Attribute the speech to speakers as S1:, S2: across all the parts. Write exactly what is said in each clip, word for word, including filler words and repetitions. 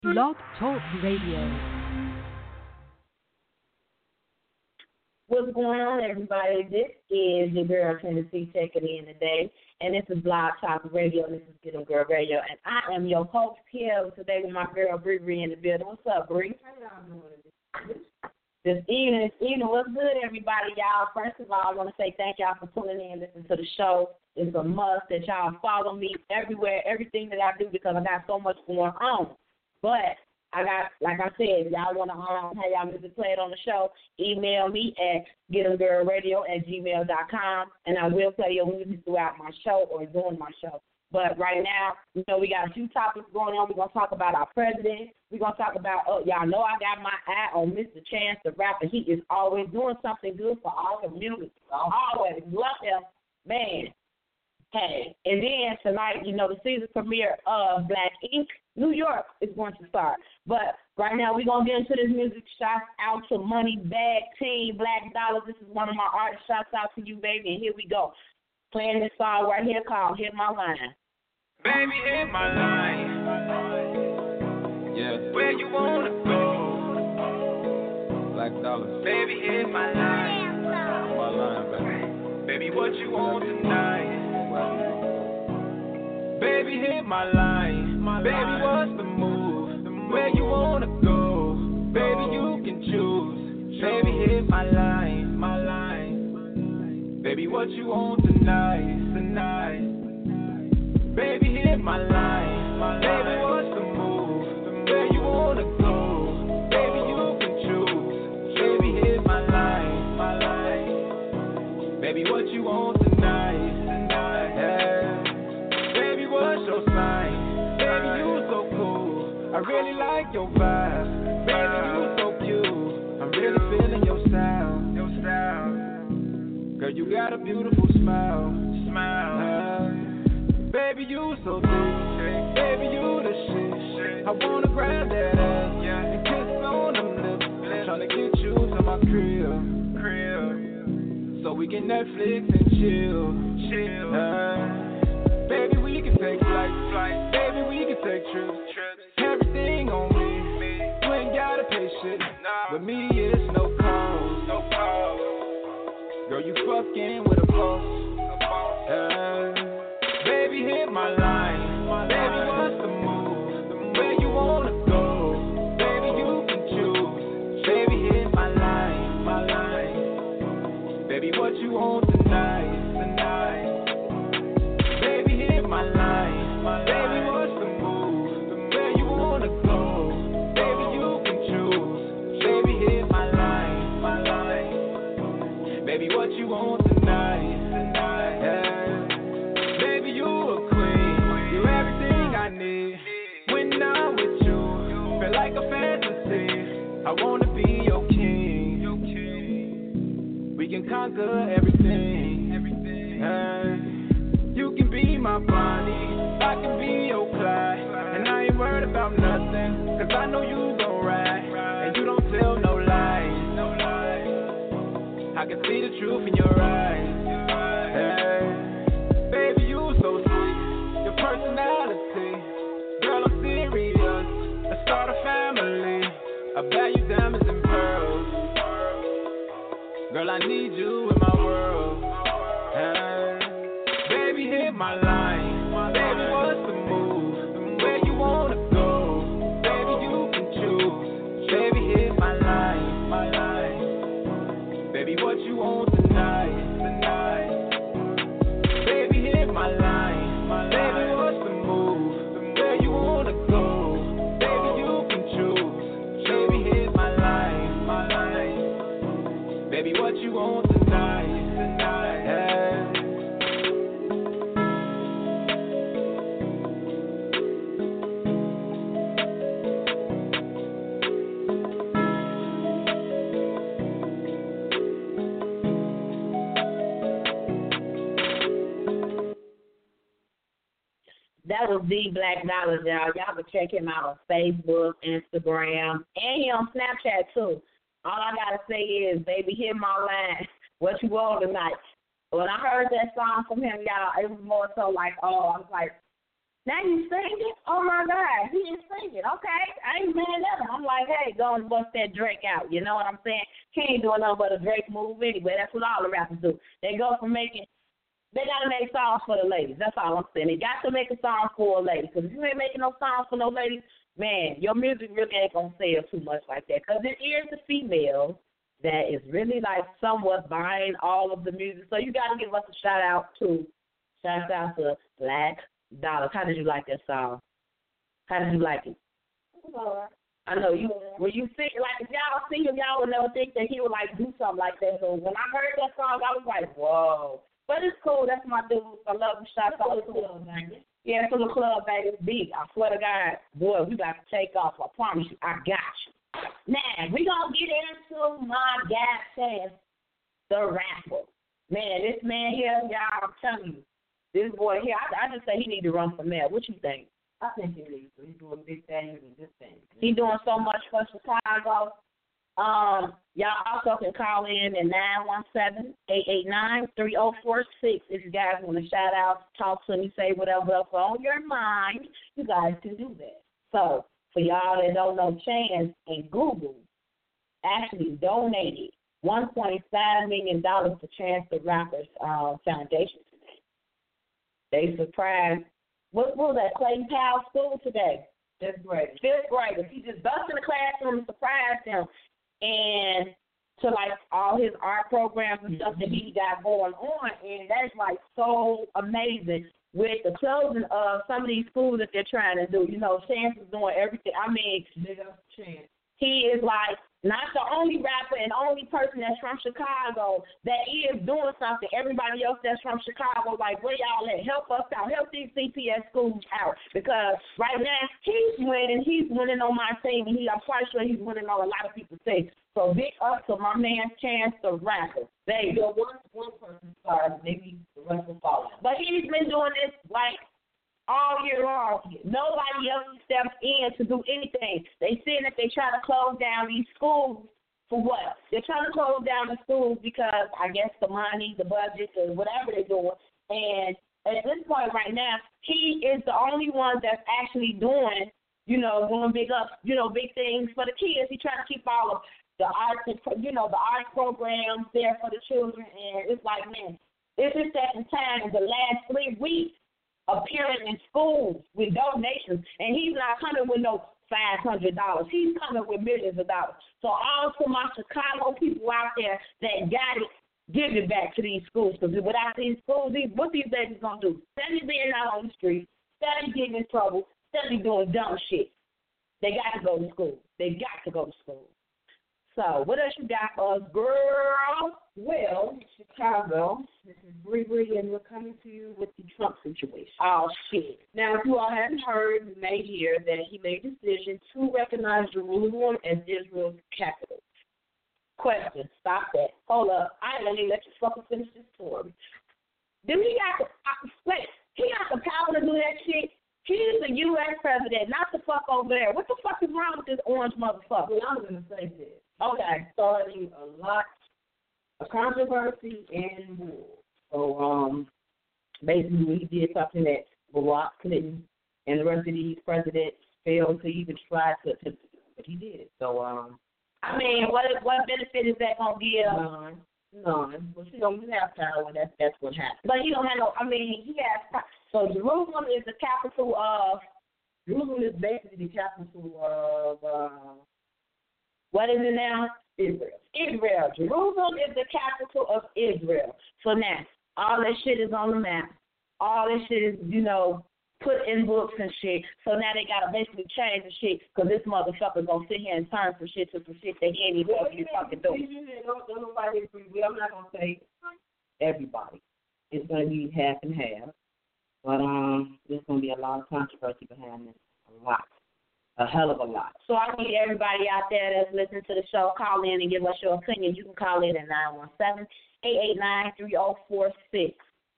S1: Blog Talk Radio.
S2: What's going on, everybody? This is your girl Tennessee checking in today, and this is Blog Talk Radio, and this is Get 'em Girl Radio, and I am your host here today with my girl Bree Bree in the building. What's up, Bree? How y'all doing this evening? This evening, what's good, everybody? Y'all, first of all, I want to say thank y'all for tuning in, listening to the show. It's a must that y'all follow me everywhere, everything that I do, because I got so much going on. But I got, like I said, if y'all want to um, have y'all music played on the show, email me at getemgirlradio at gmail dot com, and I will play your music throughout my show or during my show. But right now, you know, we got a few topics going on. We're going to talk about our president. We're going to talk about, oh, y'all know I got my eye on Mister Chance the Rapper. He is always doing something good for our community. Always. Love him. Man. Hey, and then tonight, you know, the season premiere of Black Ink New York is going to start. But right now, we're going to get into this music. Shout out to Money Bag Team, Black Dollar. This is one of my artists. Shouts out to you, baby. And here we go. Playing this song right here called Hit My Line.
S3: Baby, hit my line. Yeah. Where you want to go? Black Dollar. Baby, hit my line. Hit my line, baby. Baby, what you want tonight? Baby, hit my line. My baby, line. What's the move? the move? Where you wanna go? Baby, you can choose. choose. Baby, hit my line. My line. Baby, what you want tonight? Tonight. Baby, hit my line. My baby, line. What's the move? the move? Where you wanna go? Baby, you can choose. choose. Baby, hit my line. My line. Baby, what you want tonight? Tonight. Yeah. What's your sign? Baby, you so cool. I really like your vibe. Baby, you so cute. I'm really feeling your style. Your style. Girl, you got a beautiful smile. Smile. Uh, baby, you so thick. Baby, you the shit. I wanna grab that ass and kiss on them lips. I'm tryna get you to my crib. Crib. So we can Netflix and chill. Chill. Uh, Baby, we can take flights, flights. Baby, we can take trips, trips. Everything on me. me. You ain't gotta pay shit. Nah. With me, it's no cost. No cost. Girl, you fucking with a boss. A boss. Uh, baby, hit my line. My baby, line. What's the move? the move? Where you wanna go? Baby, you can choose. Baby, hit my line. My line. Baby, what you want tonight? Tonight. My line, my baby, what's the move? the move? Where you wanna go? Baby, you can choose. Baby, hit my line, my line. Baby, what you want tonight? Tonight, yeah. Baby, you a queen. You're everything I need. When I'm with you, feel like a fantasy. I wanna be your king. Your king. We can conquer everything. Everything. Yeah. You can be my Bonnie, I can be your Clyde. And I ain't worried about nothing, cause I know you gon' ride. And you don't tell no lies. I can see the truth in your eyes. Hey, baby, you so sweet, your personality. Girl, I'm serious, let's start a family. I value diamonds and pearls. Girl, I need you in my world. Hey, baby, hit my line. My baby, what's the move? the move? Where you wanna go? Baby, you can choose. Baby, hit my line. My line. Baby, what you want tonight? Tonight. Baby, hit my line. My baby, what's the move? the move? Where you wanna go? Baby, you can choose. Baby, hit my line. My line. Baby, what you want tonight? Tonight. Yeah.
S2: That was the Black Dollar, y'all. Y'all can check him out on Facebook, Instagram, and he on Snapchat, too. All I got to say is, baby, hit my line. What you want tonight? When I heard that song from him, y'all, it was more so like, oh, I was like, Now you singing? Oh my God, he is singing. Okay, I ain't mad at him. I'm like, hey, go and bust that Drake out. You know what I'm saying? He ain't doing nothing but a Drake move anyway. That's what all the rappers do. They go from making, they gotta make songs for the ladies. That's all I'm saying. They got to make a song for a lady. Because if you ain't making no songs for no ladies, man, your music really ain't gonna sell too much like that. Because it is the female that is really like somewhat buying all of the music. So you gotta give us a shout out to, shout out to Black Dollars. How did you like that song? How did you like it?
S4: Lord.
S2: I know you. When you see, like, if y'all see him, y'all would never think that he would like do something like that. So when I heard that song, I was like, whoa. But it's cool. That's my dude. I love him. Shout out to him. Yeah, it's a little club, baby. It's big. I swear to God, boy, we got to take off. I promise you. I got you. Now we gonna get into my gas chance, the rapper. Man, this man here, y'all, I'm telling you. This boy here, I, I just say he need to run for mayor. What you think?
S4: I think he needs to. He's doing big things and this thing.
S2: He doing so much for Chicago. Um, y'all also can call in at nine one seven, eight eight nine, three oh four six if you guys want to shout out, talk to me, say whatever else on your mind. You guys can do that. So, for y'all that don't know, Chance and Google actually donated one point five million dollars to Chance the Rapper's uh, foundation. They surprised, what, what was that, Clayton Powell School today?
S4: Fifth grade.
S2: Fifth graders. He just busted in the classroom and surprised them. And to, like, all his art programs and stuff that he got going on. And that's, like, so amazing with the closing of some of these schools that they're trying to do. You know, Chance is doing everything. I mean,
S4: Chance.
S2: He is, like, not the only rapper and only person that's from Chicago that is doing something. Everybody else that's from Chicago, like, where y'all at? Help us out. Help these C P S schools out. Because right now, he's winning. He's winning on my team, and he, I'm quite sure he's winning on a lot of people's team. So big up to my man, Chance the Rapper. There you go.
S4: One, one person started, maybe the rest will follow.
S2: But he's been doing this, like, all year long. Nobody else steps in to do anything. They saying that they try to close down these schools for what? They're trying to close down the schools because I guess the money, the budget, or whatever they're doing. And at this point right now, he is the only one that's actually doing, you know, doing big up, you know, big things for the kids. He trying to keep all of the art, you know, the art programs there for the children. And it's like, man, it's just that in time in the last three weeks, appearing in schools with donations, and he's not coming with no five hundred dollars. He's coming with millions of dollars. So all to my Chicago people out there that got it, give it back to these schools. Because without these schools, these, what these babies going to do? Steady being out on the street, steady getting in trouble, steady doing dumb shit. They got to go to school. They got to go to school. So what else you got for us, girl?
S4: Well, Chicago, this is Bree Bree, and we're coming to you with the Trump situation.
S2: Oh, shit.
S4: Now, if you all haven't heard, you may hear that he made a decision to recognize Jerusalem as Israel's capital.
S2: Question. Stop that. Hold up. I ain't going to let you fucking finish this story. Do he got the, uh, wait, he got the power to do that shit? He's the U S president, not the fuck over there. What the fuck is wrong with this orange motherfucker?
S4: Well, I was going to say this.
S2: Okay.
S4: Starting a lot of controversy and war. So, um, basically, he did something that Barack Clinton and the rest of these presidents failed to even try to, to but he did. So, um,
S2: I mean, what what benefit is that gonna give?
S4: None. None. But you don't have power. That's that's what happened.
S2: But he don't have no. I mean, he has. So Jerusalem is the capital of.
S4: Jerusalem is basically the capital of. Uh,
S2: what is it now?
S4: Israel.
S2: Israel. Jerusalem is the capital of Israel. So now, all that shit is on the map. All that shit is, you know, put in books and shit. So now they got to basically change the shit because this motherfucker going to sit here and turn from shit to some shit that he ain't even well, you fucking do.
S4: Don't, don't nobody agree. I'm not going to say everybody. It's going to be half and half. But um, there's going to be a lot of controversy behind this. A lot. A hell of a lot.
S2: So I need everybody out there that's listening to the show, call in and give us your opinion. You can call in at nine one seven, eight eight nine, three oh four six.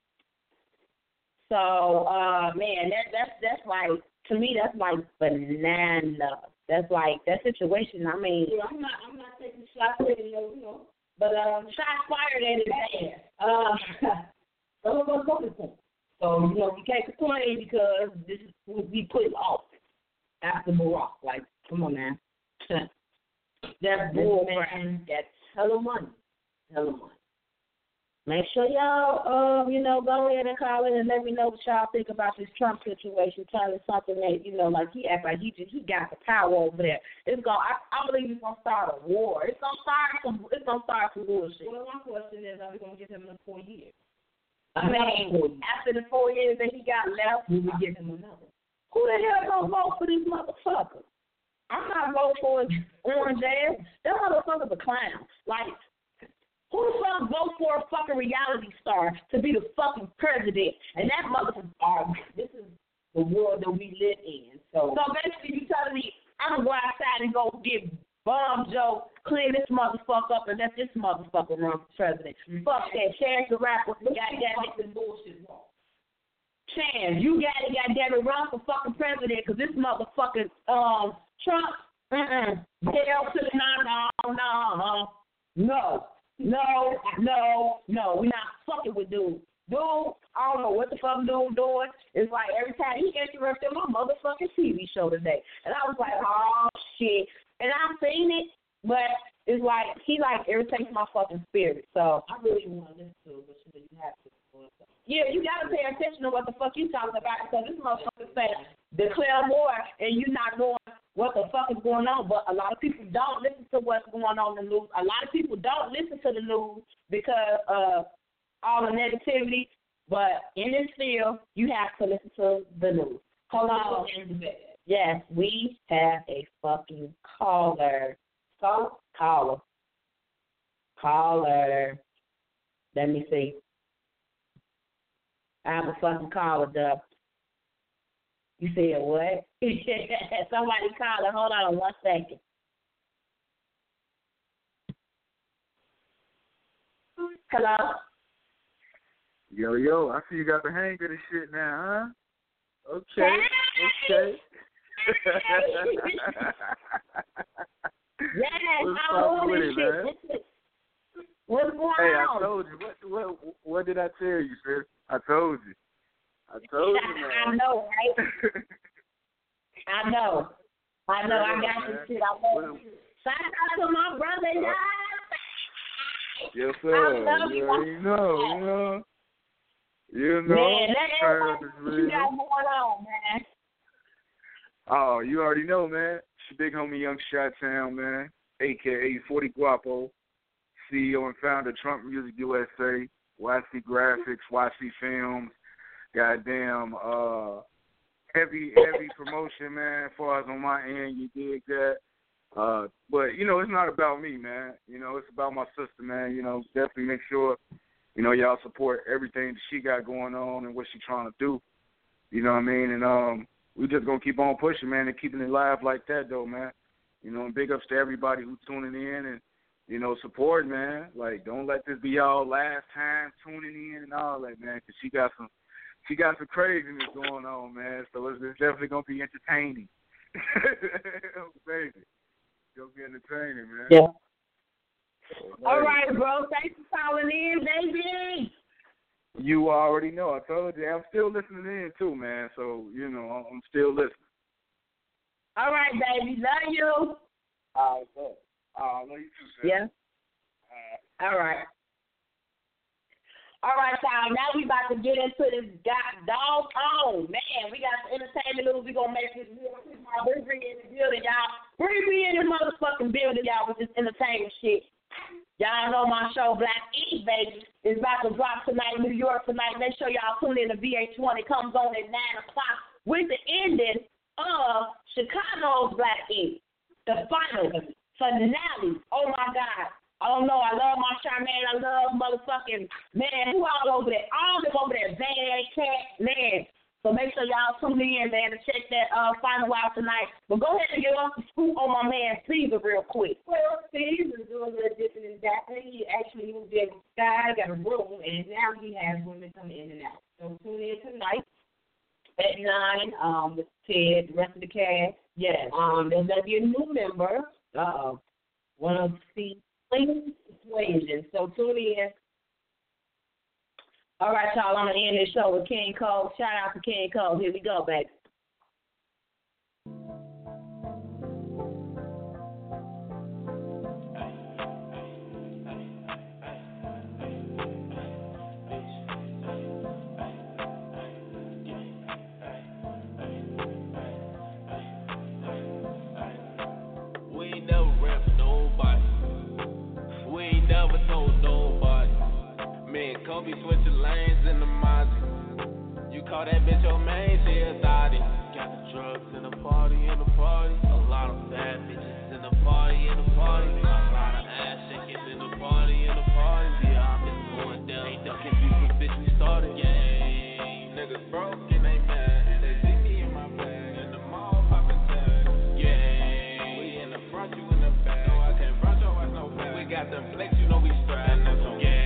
S2: So, uh, man, that that's that's like, to me, that's like banana. That's like, that situation, I mean.
S4: Yeah, I'm not I'm not taking shots at it, you know. But um,
S2: shots fired at it.
S4: Uh, some of us voted for him. So, you know, we can't complain because this is what we put off after Barack. Like, come on, man. That's bull, man. That's hella money. Hella money. Make sure y'all, uh, you know, go ahead and call in and let me know what y'all think about this Trump situation. Tell us something that, you know, like he act like he just, he got the power over there. It's gonna, I, I believe it's gonna start a war. It's gonna start some, it's gonna start some bullshit. Well, one question is, are we gonna give him another four years? I mean, after the four years that he got left, we would give him another. Who the hell gonna vote for this motherfucker? I'm not voting for his orange ass. That motherfucker's a clown. Like, who the fuck vote for a fucking reality star to be the fucking president? And that motherfucker, uh, this is the world that we live in. So, so basically, you telling me I'm gonna go outside and go get Bomb Joe, clean this motherfucker up, and let this motherfucker run for president. Mm-hmm. Fuck that. Chance the rapper, goddamn it, bullshit wrong. Chance, you got it, goddamn it, run for fucking president, because this motherfucking um Trump, uh-uh, hell to the no, no, no, no. No, no, no. We're not fucking with dude. Dude, I don't know what the fuck dude doing. It's like every time he interrupted my motherfucking T V show today. And I was like, oh, shit. And I've seen it, but it's like he, like, irritates my fucking spirit. So I really want to listen to it, but you have to. Yeah, you got to pay attention to what the fuck you talking about because this motherfucker saying declare war and you not knowing what the fuck is going on. But a lot of people don't listen to what's going on in the news. A lot of people don't listen to the news because of all the negativity. But in this field, you have to listen to the news. Hold on. Yes, we have a fucking caller. So, caller. Caller. Let me see. I have a fucking caller, Dub. You said what? Somebody call her. Hold on one second. Hello?
S5: Yo, yo, I see you got the hang of this shit now, huh? Okay, okay.
S4: Yes,
S5: What's
S4: I'm
S5: up
S4: on
S5: with
S4: this
S5: it,
S4: shit.
S5: man?
S4: What's going
S5: Hey,
S4: on?
S5: I told you. What, what, what did I tell you, sis? I told you. I told you, man.
S4: I know, right? I know. I know. I got this shit. I love you. Shout out to my brother, y'all.
S5: Yes, sir. I love you. You already know, you know. You know.
S4: Man, let everybody know what you got going on, man.
S5: Oh, you already know, man. It's your big homie, Young Shot-Town, man, a k a. forty Guapo, C E O and founder of Trump Music U S A, Y C Graphics, Y C Films, goddamn, uh, heavy, heavy promotion, man, as far as on my end, you dig that. Uh, but, you know, it's not about me, man. You know, it's about my sister, man. You know, definitely make sure, you know, y'all support everything that she got going on and what she's trying to do. You know what I mean? And um, we just going to keep on pushing, man, and keeping it live like that, though, man. You know, and big ups to everybody who's tuning in and, you know, support, man. Like, don't let this be y'all last time tuning in and all that, man, because she got some she got some craziness going on, man. So it's, it's definitely going to be entertaining. Baby. It's going to be entertaining, man.
S4: Yeah.
S5: So,
S4: all right, bro. Thanks for calling in, baby.
S5: You already know. I told you. I'm still listening in, too, man. So, you know, I'm still listening.
S4: All right, baby. Love you.
S5: All right, good. Uh, love you too, sir.
S4: Yeah. Uh, all right. All right, y'all. Now we about to get into this god dog on. Man, we got some entertainment news. We going to make this real quick. Bring me in the building, y'all. Bring me in the motherfucking building, y'all, with this entertainment shit. Y'all know my show, Black Ink, baby, is about to drop tonight in New York tonight. Make sure y'all tune in to V H one. It comes on at nine o'clock with the ending of Chicago's Black Ink. The final finale. Oh, my God. I don't know. I love my Charmaine. I love motherfucking, man, who all over there? All of them over there. Van, Cat, man. So make sure y'all tune in, man, to check that uh, final out tonight. But go ahead and get off the scoop on my man Caesar real quick.
S2: Well, Caesar's doing a little different than that. He actually moved in the sky, got a room, and now he has women coming in and out. So tune in tonight at nine um, with Ted, the rest of the cast.
S4: Yes.
S2: Um, there's going to be a new member. Uh-oh. One of the Persuasion. So tune in. All right, y'all. I'm gonna end this show with King Cole. Shout out to King Cole. Here we go, baby.
S3: Kobe switching lanes in the Mozzie. You call that bitch your main, she a thotty. Got the drugs in the party, in the party. A lot of bad bitches in the party, in the party. A lot of ass shaking in the party, in the party. Yeah, I'm just going down. Ain't ducking people, bitch, we started. Yeah, niggas broke and they mad. They see me in my bag, in the mall popping tags. Yeah, we in the front, you in the back. No, I can't front your ass no back. We got them flex, you know we strapped. Yeah.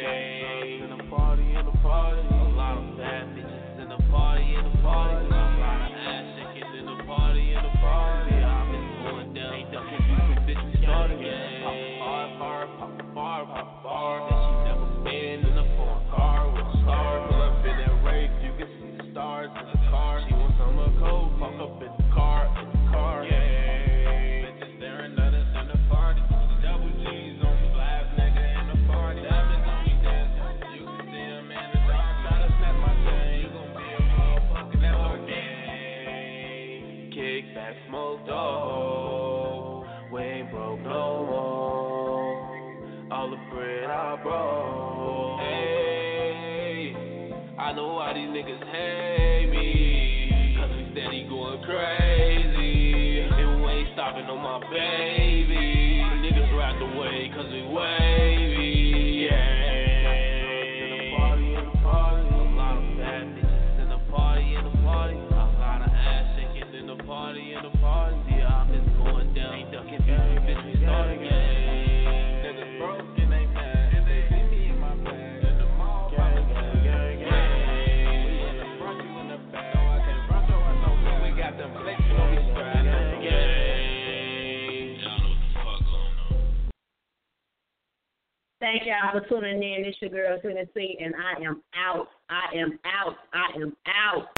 S3: Party. A lot of bad bitches in the party, in the party. A lot of ass shaking in the party, in the party. Yeah, I've been going down. Ain't ducking people, bitch, we started. Yeah, pop a bar, bar, pop a bar, pop a bar. That she never been in a foreign car with a star. Pull up in that race, you can see the stars in the car. She wants some of cold, fuck up in the car, in the car. Yeah, bitches staring at us in the party. Double G's on the blast, nigga, in the party. Diamonds on me dancing. You can see them in the dark. Try to snap my chain, you gon' be a motherfucking Lamborghini. Kick back, smoke dope. We ain't broke no more. All the bread I broke. Hey, I know why these niggas hate me. Cause we steady going crazy. And we ain't stopping on my baby. Niggas ride the way cause we wavy. Yeah. Party in the party, yeah, I'm just going down. Ain't ducking people, bitch, we started, yeah. Niggas broke and they mad. And they see me in my bag. In the mall, gang, gang, gang, gang. We in the front, you in the back. No, I can't front, so I know that. We got them flex, you know we strapped. Gang, gang. Y'all know what the fuck going on.
S2: Thank y'all for tuning in. It's your girl, Tennessee, and I am out. I am out. I am out.